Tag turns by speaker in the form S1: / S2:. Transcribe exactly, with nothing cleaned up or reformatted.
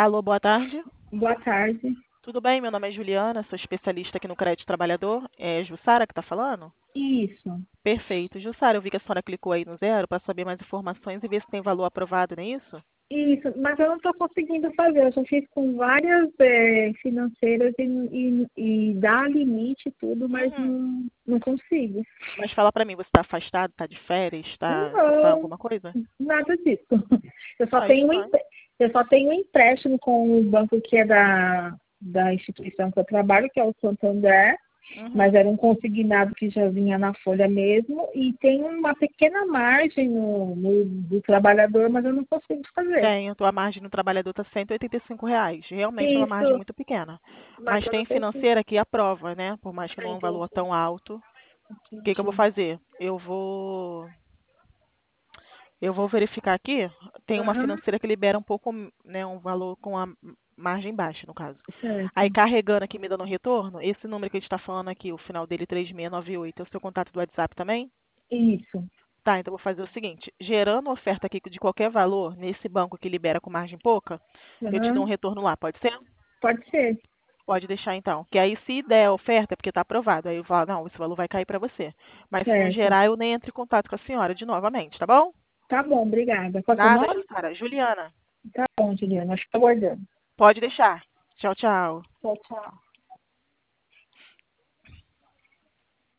S1: Alô, boa tarde.
S2: Boa tarde.
S1: Tudo bem? Meu nome é Juliana, sou especialista aqui no Crédito Trabalhador. É Jussara que está falando?
S2: Isso,
S1: Perfeito. Jussara, eu vi que a senhora clicou aí no zero para saber mais informações e ver se tem valor aprovado, não é isso?
S2: isso, mas eu não estou conseguindo fazer. Eu já fiz com várias é, financeiras e, e, e dá limite e tudo, mas
S1: Uhum.
S2: não, não consigo.
S1: Mas fala para mim, você está afastado, está de férias, está passando
S2: Não,
S1: alguma coisa?
S2: nada disso. Eu só
S1: Ah,
S2: tenho, um
S1: estranho.
S2: empre- eu só tenho um empréstimo com o banco que é da, da instituição que eu trabalho, que é o Santander. Mas
S1: Uhum.
S2: era um consignado que já vinha na folha mesmo, e tem uma pequena margem no, no- do trabalhador, mas eu não consigo fazer.
S1: Tem, a tua margem no trabalhador está cento e oitenta e cinco reais. Realmente é uma margem
S2: Isso,
S1: muito pequena.
S2: mas
S1: Mas
S2: eu não
S1: tem
S2: consigo.
S1: financeira que aprova, né? Por mais que
S2: Ah,
S1: não é um valor
S2: entendi,
S1: tão alto. O que que eu vou
S2: entendi.
S1: fazer? Eu vou Eu vou verificar aqui. Tem uma
S2: Aham,
S1: financeira que libera um pouco, né, um valor com a margem baixa, no caso. Aí
S2: certo.
S1: carregando aqui, me dando um retorno, esse número que a gente está falando aqui, o final dele três seis nove oito, é o seu contato do WhatsApp também?
S2: Isso.
S1: Tá, então eu vou fazer o seguinte, gerando oferta aqui de qualquer valor, nesse banco que libera com margem pouca, eu te dou um
S2: Aham,
S1: retorno lá, pode ser?
S2: pode ser.
S1: Pode deixar então. Que aí se der a oferta, é porque está aprovado, aí eu falo, não, esse valor vai cair para você. Mas se não
S2: Certo.
S1: gerar, eu nem entro em contato com a senhora de novamente, tá bom?
S2: Tá bom, obrigada. Qual é o seu
S1: Nada,
S2: nome?
S1: Jussara. Juliana.
S2: Tá bom, Juliana. Acho que estou aguardando.
S1: Pode deixar. Tchau, tchau.
S2: Tchau, tchau.